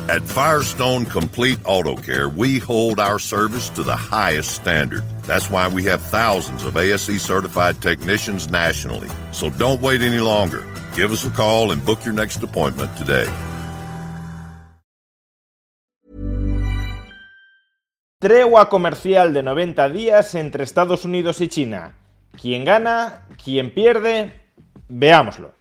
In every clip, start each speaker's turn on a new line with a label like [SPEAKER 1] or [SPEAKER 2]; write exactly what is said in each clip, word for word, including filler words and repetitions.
[SPEAKER 1] At Firestone Complete Auto Care, we hold our service to the highest standard. That's why we have thousands of A S E certified technicians nationally. So don't wait any longer. Give us a call and book your next appointment today.
[SPEAKER 2] Tregua comercial de noventa días entre Estados Unidos y China. ¿Quién gana? ¿Quién pierde? Veámoslo.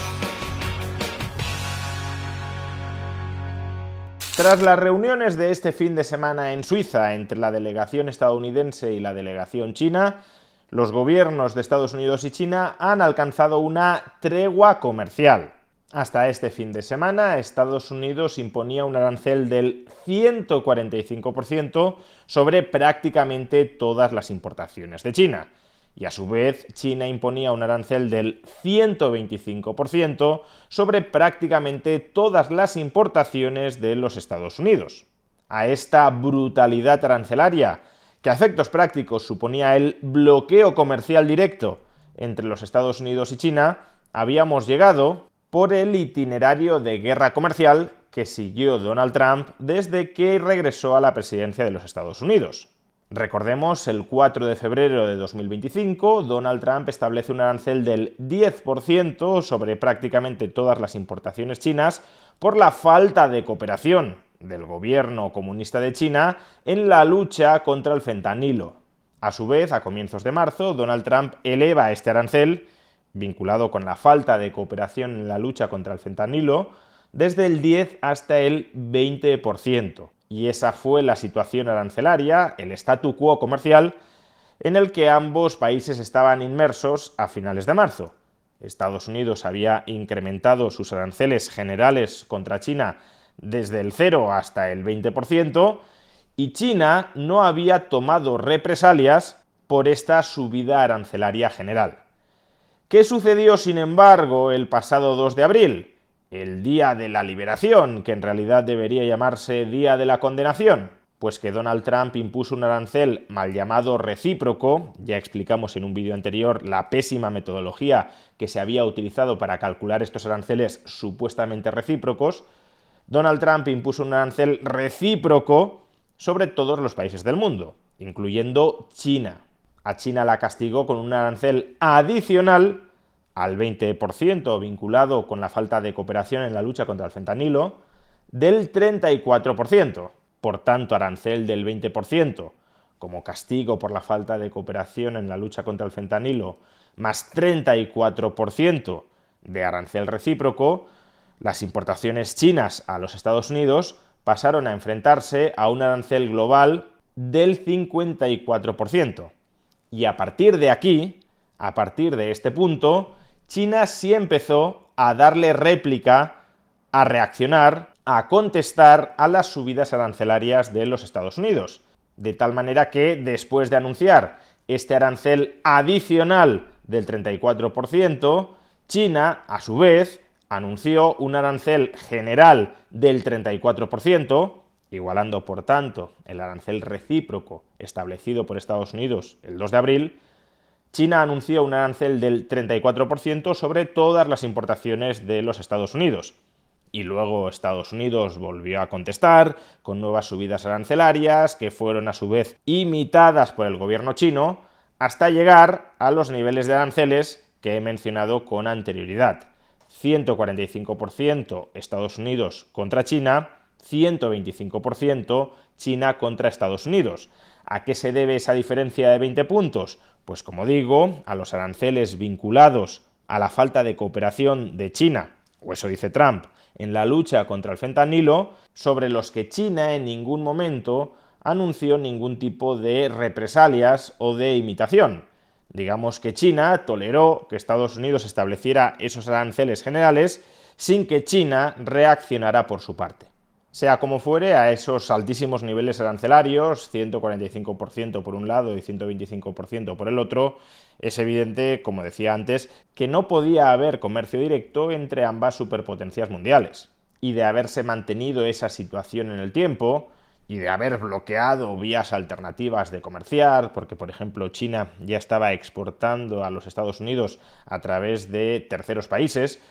[SPEAKER 2] Tras las reuniones de este fin de semana en Suiza entre la delegación estadounidense y la delegación china, los gobiernos de Estados Unidos y China han alcanzado una tregua comercial. Hasta este fin de semana, Estados Unidos imponía un arancel del ciento cuarenta y cinco por ciento sobre prácticamente todas las importaciones de China. Y a su vez, China imponía un arancel del ciento veinticinco por ciento sobre prácticamente todas las importaciones de los Estados Unidos. A esta brutalidad arancelaria, que a efectos prácticos suponía el bloqueo comercial directo entre los Estados Unidos y China, habíamos llegado por el itinerario de guerra comercial que siguió Donald Trump desde que regresó a la presidencia de los Estados Unidos. Recordemos, el cuatro de febrero de dos mil veinticinco, Donald Trump establece un arancel del diez por ciento sobre prácticamente todas las importaciones chinas por la falta de cooperación del gobierno comunista de China en la lucha contra el fentanilo. A su vez, a comienzos de marzo, Donald Trump eleva este arancel, vinculado con la falta de cooperación en la lucha contra el fentanilo, desde el diez hasta el veinte por ciento. Y esa fue la situación arancelaria, el statu quo comercial, en el que ambos países estaban inmersos a finales de marzo. Estados Unidos había incrementado sus aranceles generales contra China desde el cero hasta el veinte por ciento, y China no había tomado represalias por esta subida arancelaria general. ¿Qué sucedió, sin embargo, el pasado dos de abril? El día de la liberación, que en realidad debería llamarse día de la condenación, pues que Donald Trump impuso un arancel mal llamado recíproco. Ya explicamos en un vídeo anterior la pésima metodología que se había utilizado para calcular estos aranceles supuestamente recíprocos. Donald Trump impuso un arancel recíproco sobre todos los países del mundo, incluyendo China. A China la castigó con un arancel adicional al veinte por ciento vinculado con la falta de cooperación en la lucha contra el fentanilo, del treinta y cuatro por ciento. Por tanto, arancel del veinte por ciento como castigo por la falta de cooperación en la lucha contra el fentanilo, más treinta y cuatro por ciento de arancel recíproco, las importaciones chinas a los Estados Unidos pasaron a enfrentarse a un arancel global del cincuenta y cuatro por ciento. Y a partir de aquí, a partir de este punto, China sí empezó a darle réplica, a reaccionar, a contestar a las subidas arancelarias de los Estados Unidos. De tal manera que, después de anunciar este arancel adicional del treinta y cuatro por ciento, China, a su vez, anunció un arancel general del treinta y cuatro por ciento, igualando, por tanto, el arancel recíproco establecido por Estados Unidos el dos de abril, China anunció un arancel del treinta y cuatro por ciento sobre todas las importaciones de los Estados Unidos. Y luego Estados Unidos volvió a contestar con nuevas subidas arancelarias que fueron a su vez imitadas por el gobierno chino hasta llegar a los niveles de aranceles que he mencionado con anterioridad. ciento cuarenta y cinco por ciento Estados Unidos contra China, ciento veinticinco por ciento China contra Estados Unidos. ¿A qué se debe esa diferencia de veinte puntos? Pues como digo, a los aranceles vinculados a la falta de cooperación de China, o eso dice Trump, en la lucha contra el fentanilo, sobre los que China en ningún momento anunció ningún tipo de represalias o de imitación. Digamos que China toleró que Estados Unidos estableciera esos aranceles generales sin que China reaccionara por su parte. Sea como fuere, a esos altísimos niveles arancelarios, ciento cuarenta y cinco por ciento por un lado y ciento veinticinco por ciento por el otro, es evidente, como decía antes, que no podía haber comercio directo entre ambas superpotencias mundiales. Y de haberse mantenido esa situación en el tiempo, y de haber bloqueado vías alternativas de comerciar, porque por ejemplo China ya estaba exportando a los Estados Unidos a través de terceros países,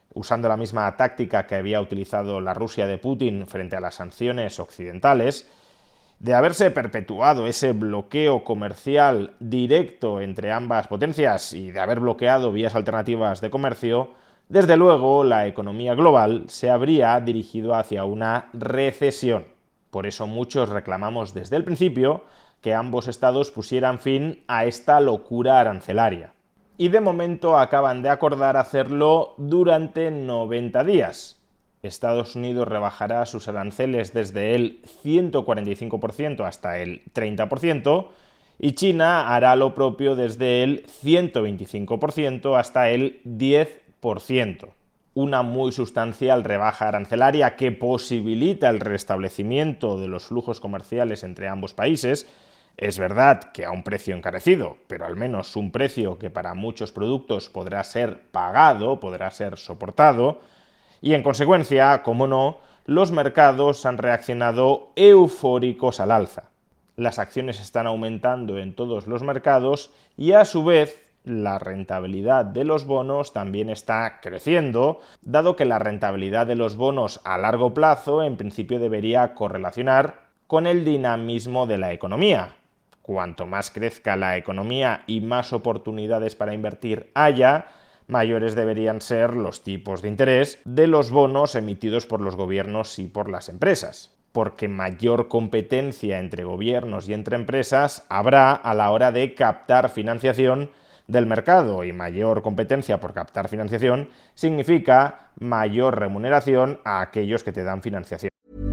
[SPEAKER 2] usando la misma táctica que había utilizado la Rusia de Putin frente a las sanciones occidentales. De haberse perpetuado ese bloqueo comercial directo entre ambas potencias y de haber bloqueado vías alternativas de comercio, desde luego la economía global se habría dirigido hacia una recesión. Por eso muchos reclamamos desde el principio que ambos estados pusieran fin a esta locura arancelaria. Y de momento acaban de acordar hacerlo durante noventa días. Estados Unidos rebajará sus aranceles desde el ciento cuarenta y cinco por ciento hasta el treinta por ciento y China hará lo propio desde el ciento veinticinco por ciento hasta el diez por ciento. Una muy sustancial rebaja arancelaria que posibilita el restablecimiento de los flujos comerciales entre ambos países. Es verdad que a un precio encarecido, pero al menos un precio que para muchos productos podrá ser pagado, podrá ser soportado. Y en consecuencia, como no, los mercados han reaccionado eufóricos al alza. Las acciones están aumentando en todos los mercados y a su vez la rentabilidad de los bonos también está creciendo, dado que la rentabilidad de los bonos a largo plazo en principio debería correlacionar con el dinamismo de la economía. Cuanto más crezca la economía y más oportunidades para invertir haya, mayores deberían ser los tipos de interés de los bonos emitidos por los gobiernos y por las empresas, porque mayor competencia entre gobiernos y entre empresas habrá a la hora de captar financiación del mercado, y mayor competencia por captar financiación significa mayor remuneración a aquellos que te dan financiación.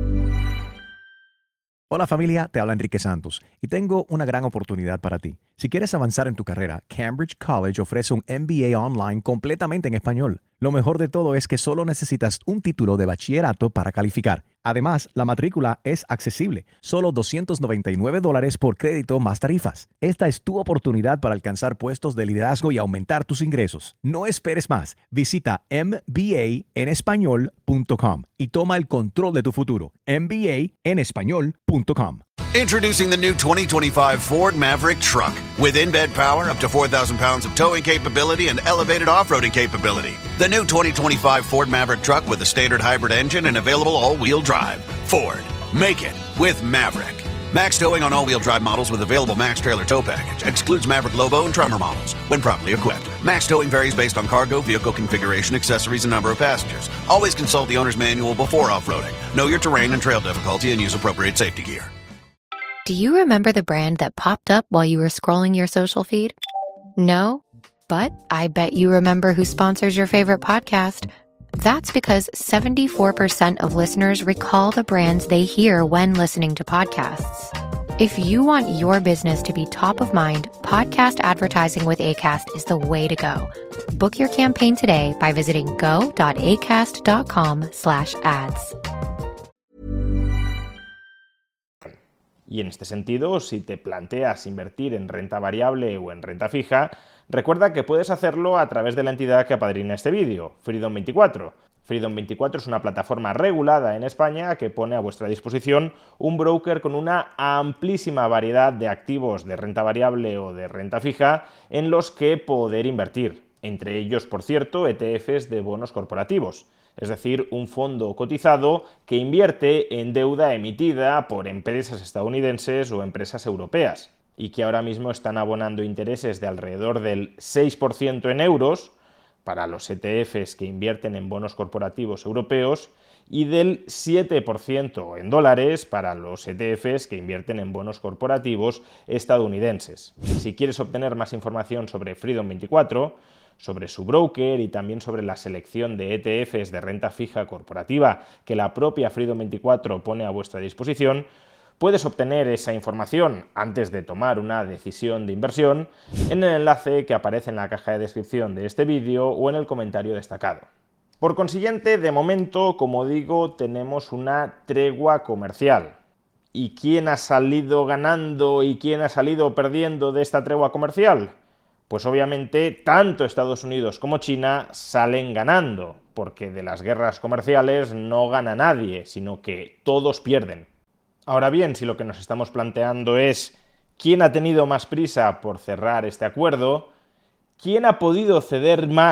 [SPEAKER 3] Hola familia, te habla Enrique Santos y tengo una gran oportunidad para ti. Si quieres avanzar en tu carrera, Cambridge College ofrece un M B A online completamente en español. Lo mejor de todo es que solo necesitas un título de bachillerato para calificar. Además, la matrícula es accesible, solo doscientos noventa y nueve dólares por crédito más tarifas. Esta es tu oportunidad para alcanzar puestos de liderazgo y aumentar tus ingresos. No esperes más. Visita m b a en español punto com y toma el control de tu futuro. m b a en español punto com.
[SPEAKER 4] Introducing the new twenty twenty-five Ford Maverick truck with in-bed power, up to four thousand pounds of towing capability, and elevated off-roading capability. The new twenty twenty-five Ford Maverick truck with a standard hybrid engine and available all-wheel drive. Ford, make it with Maverick. Max towing on all-wheel drive models with available Max Trailer Tow Package. Excludes Maverick Lobo and Tremor models when properly equipped. Max towing varies based on cargo, vehicle configuration, accessories, and number of passengers. Always consult the owner's manual before off-roading. Know your terrain and trail difficulty and use appropriate safety gear.
[SPEAKER 5] Do you remember the brand that popped up while you were scrolling your social feed? No? But I bet you remember who sponsors your favorite podcast. That's because seventy-four percent of listeners recall the brands they hear when listening to podcasts. If you want your business to be top of mind, podcast advertising with Acast is the way to go. Book your campaign today by visiting go.acast.com slash ads.
[SPEAKER 2] Y en este sentido, si te planteas invertir en renta variable o en renta fija, recuerda que puedes hacerlo a través de la entidad que apadrina este vídeo, Freedom veinticuatro. Freedom veinticuatro es una plataforma regulada en España que pone a vuestra disposición un broker con una amplísima variedad de activos de renta variable o de renta fija en los que poder invertir. Entre ellos, por cierto, E T Efes de bonos corporativos. Es decir, un fondo cotizado que invierte en deuda emitida por empresas estadounidenses o empresas europeas y que ahora mismo están abonando intereses de alrededor del seis por ciento en euros para los E T Efes que invierten en bonos corporativos europeos y del siete por ciento en dólares para los E T Efes que invierten en bonos corporativos estadounidenses. Si quieres obtener más información sobre Freedom veinticuatro, sobre su broker y también sobre la selección de E T Efes de renta fija corporativa que la propia Freedom veinticuatro pone a vuestra disposición, puedes obtener esa información antes de tomar una decisión de inversión en el enlace que aparece en la caja de descripción de este vídeo o en el comentario destacado. Por consiguiente, de momento, como digo, tenemos una tregua comercial. ¿Y quién ha salido ganando y quién ha salido perdiendo de esta tregua comercial? Pues obviamente tanto Estados Unidos como China salen ganando, porque de las guerras comerciales no gana nadie, sino que todos pierden. Ahora bien, si lo que nos estamos planteando es quién ha tenido más prisa por cerrar este acuerdo, quién ha podido ceder más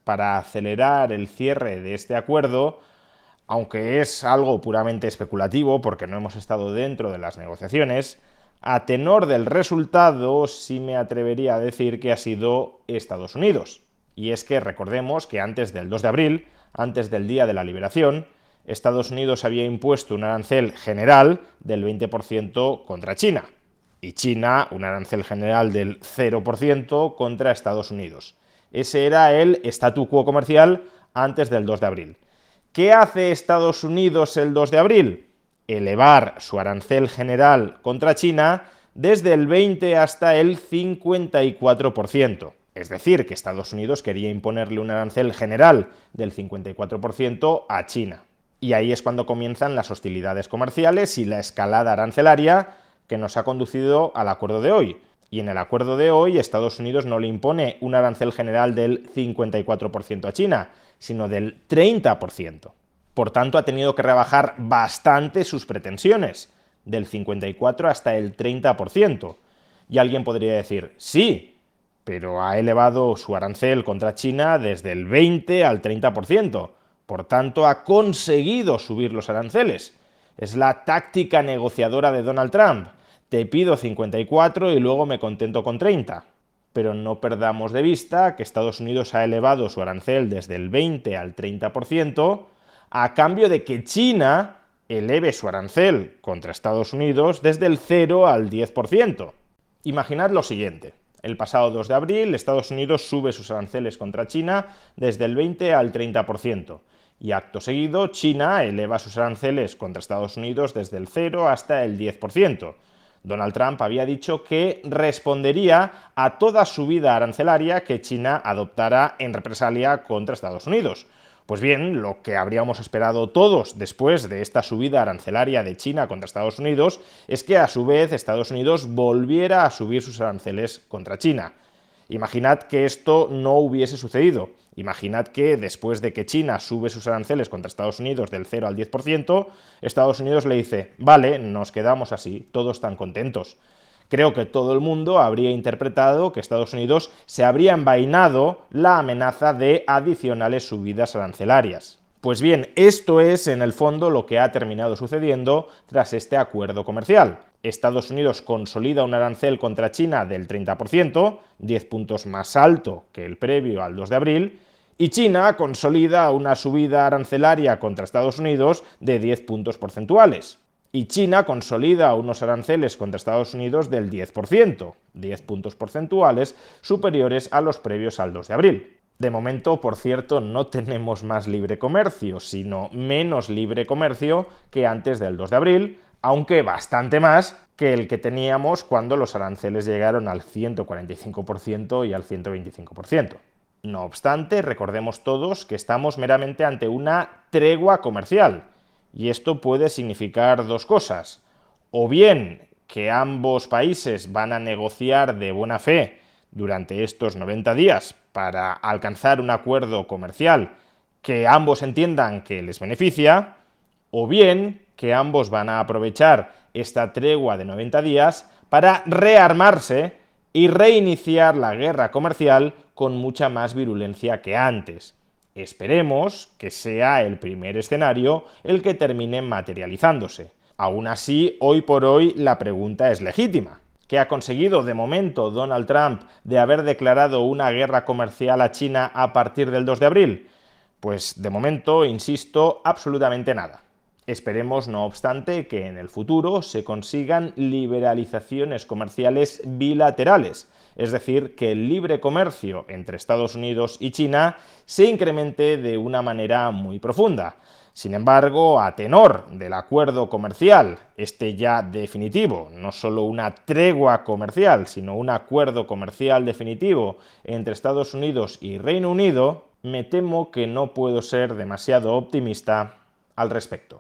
[SPEAKER 2] para acelerar el cierre de este acuerdo, aunque es algo puramente especulativo porque no hemos estado dentro de las negociaciones, a tenor del resultado sí me atrevería a decir que ha sido Estados Unidos. Y es que recordemos que antes del dos de abril, antes del Día de la Liberación, Estados Unidos había impuesto un arancel general del veinte por ciento contra China y China un arancel general del cero por ciento contra Estados Unidos. Ese era el statu quo comercial antes del dos de abril. ¿Qué hace Estados Unidos el dos de abril? Elevar su arancel general contra China desde el veinte hasta el cincuenta y cuatro por ciento. Es decir, que Estados Unidos quería imponerle un arancel general del cincuenta y cuatro por ciento a China. Y ahí es cuando comienzan las hostilidades comerciales y la escalada arancelaria que nos ha conducido al acuerdo de hoy. Y en el acuerdo de hoy Estados Unidos no le impone un arancel general del cincuenta y cuatro por ciento a China, sino del treinta por ciento. Por tanto, ha tenido que rebajar bastante sus pretensiones, del cincuenta y cuatro por ciento hasta el treinta por ciento. Y alguien podría decir, sí, pero ha elevado su arancel contra China desde el veinte al treinta por ciento. Por tanto, ha conseguido subir los aranceles. Es la táctica negociadora de Donald Trump. Te pido cincuenta y cuatro y luego me contento con treinta. Pero no perdamos de vista que Estados Unidos ha elevado su arancel desde el veinte al treinta por ciento a cambio de que China eleve su arancel contra Estados Unidos desde el cero al diez por ciento. Imaginad lo siguiente. El pasado dos de abril, Estados Unidos sube sus aranceles contra China desde el veinte al treinta por ciento. Y acto seguido, China eleva sus aranceles contra Estados Unidos desde el cero hasta el diez por ciento. Donald Trump había dicho que respondería a toda subida arancelaria que China adoptara en represalia contra Estados Unidos. Pues bien, lo que habríamos esperado todos después de esta subida arancelaria de China contra Estados Unidos es que a su vez Estados Unidos volviera a subir sus aranceles contra China. Imaginad que esto no hubiese sucedido. Imaginad que después de que China sube sus aranceles contra Estados Unidos del cero al diez por ciento, Estados Unidos le dice, vale, nos quedamos así, todos están contentos. Creo que todo el mundo habría interpretado que Estados Unidos se habría envainado la amenaza de adicionales subidas arancelarias. Pues bien, esto es en el fondo lo que ha terminado sucediendo tras este acuerdo comercial. Estados Unidos consolida un arancel contra China del treinta por ciento, diez puntos más alto que el previo al dos de abril, y China consolida una subida arancelaria contra Estados Unidos de diez puntos porcentuales. Y China consolida unos aranceles contra Estados Unidos del diez por ciento, diez puntos porcentuales superiores a los previos al dos de abril. De momento, por cierto, no tenemos más libre comercio, sino menos libre comercio que antes del dos de abril, aunque bastante más que el que teníamos cuando los aranceles llegaron al ciento cuarenta y cinco por ciento y al ciento veinticinco por ciento. No obstante, recordemos todos que estamos meramente ante una tregua comercial. Y esto puede significar dos cosas. O bien que ambos países van a negociar de buena fe durante estos noventa días para alcanzar un acuerdo comercial que ambos entiendan que les beneficia, o bien que ambos van a aprovechar esta tregua de noventa días para rearmarse y reiniciar la guerra comercial con mucha más virulencia que antes. Esperemos que sea el primer escenario el que termine materializándose. Aún así, hoy por hoy la pregunta es legítima. ¿Qué ha conseguido de momento Donald Trump de haber declarado una guerra comercial a China a partir del dos de abril? Pues de momento, insisto, absolutamente nada. Esperemos, no obstante, que en el futuro se consigan liberalizaciones comerciales bilaterales, es decir, que el libre comercio entre Estados Unidos y China se incremente de una manera muy profunda. Sin embargo, a tenor del acuerdo comercial, este ya definitivo, no solo una tregua comercial, sino un acuerdo comercial definitivo entre Estados Unidos y Reino Unido, me temo que no puedo ser demasiado optimista al respecto.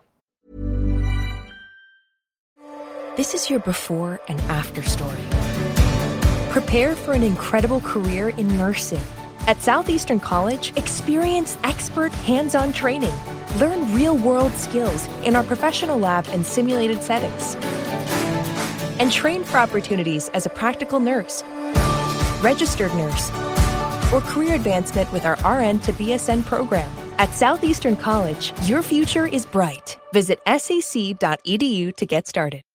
[SPEAKER 6] This is your before and after story. Prepare for an incredible career in nursing. At Southeastern College, experience expert hands-on training. Learn real-world skills in our professional lab and simulated settings. And train for opportunities as a practical nurse, registered nurse, or career advancement with our R N to B S N program. At Southeastern College, your future is bright. Visit S A C dot E D U to get started.